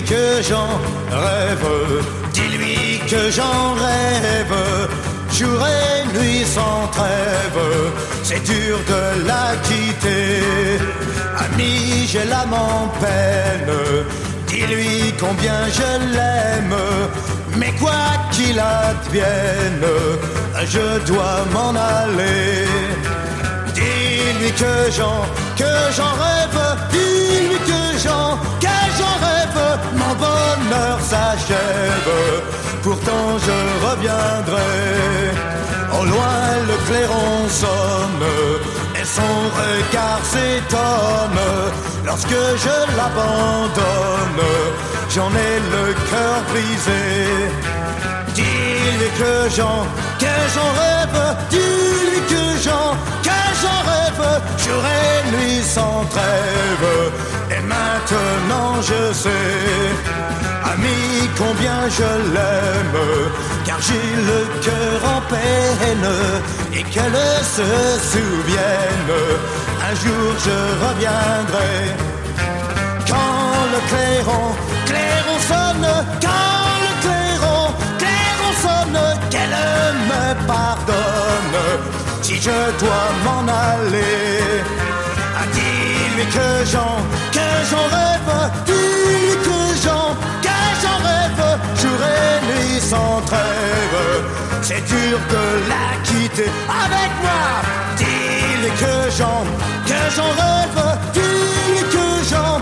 que j'en rêve, dis-lui que j'en rêve, jour et nuit sans trêve, c'est dur de la quitter. Ami, j'ai l'âme en peine, dis-lui combien je l'aime, mais quoi qu'il advienne, je dois m'en aller. Dis-lui que j'en rêve, dis-lui que j'en rêve, mon bonheur s'achève, pourtant je reviendrai. Au loin le clairon sonne, et son regard s'étonne, lorsque je l'abandonne, j'en ai le cœur brisé. Dis-lui que j'en rêve, dis-lui que j'en rêve, jour et nuit sans trêve, et maintenant je sais, ami, combien je l'aime, car j'ai le cœur en peine, et qu'elle se souvienne, un jour je reviendrai. Quand le clairon sonne, quand le clairon sonne, qu'elle me pardonne, si je dois m'en aller. Ah, dis-lui que j'en rêve, dis-lui que j'en rêve, jour et nuit sans trêve, c'est dur de la quitter. Avec moi, dis-lui que j'en rêve, dis-lui que j'en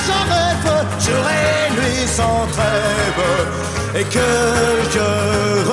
rêve, jour et nuit sans trêve, et que je